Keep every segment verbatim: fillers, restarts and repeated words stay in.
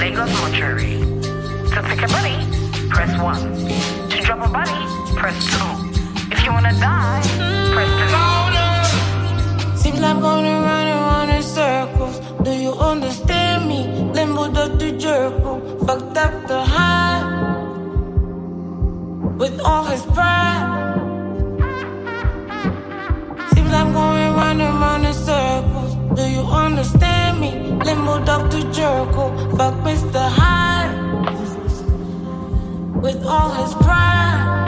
Lagos Mortuary. To take a body, press one. To drop a body, press two. If you wanna die, press three. Seems like I'm gonna run around in circles. Do you understand me? Limbo the jerko, fucked up the high with all his pride. Seems like I'm going round and round in circles. Do you understand me? Limbo Doctor Jerko, fuck Mister Hyde with all his pride.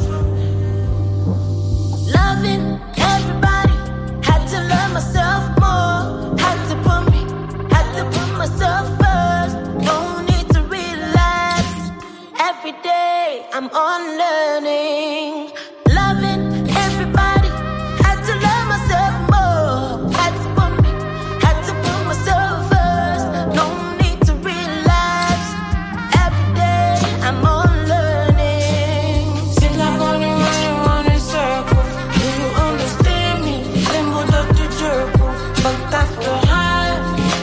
Loving everybody, had to love myself more. Had to put me, had to put myself first. No need to relax. Every day I'm on learning. Loving everybody, had to love myself more. Had to put me, had to put myself first. No need to relax. Every day I'm on learning. Seems like I'm gonna run around in circles. Do you understand me? Limbo Doctor Jerko, fucked up the high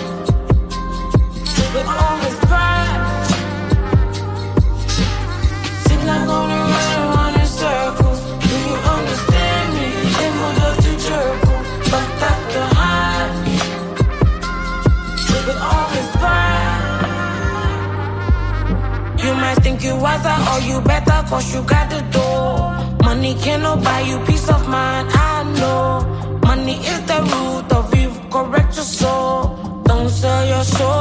with all his pride. Seems like I'm gonna run around in circles. Do you understand me? Limbo Doctor Jerko, fucked up the high with all his pride. You might think you wiser or you better cause you got the door. Money cannot buy you peace of mind, I know. Money is the root of evil, correct your soul. Don't sell your soul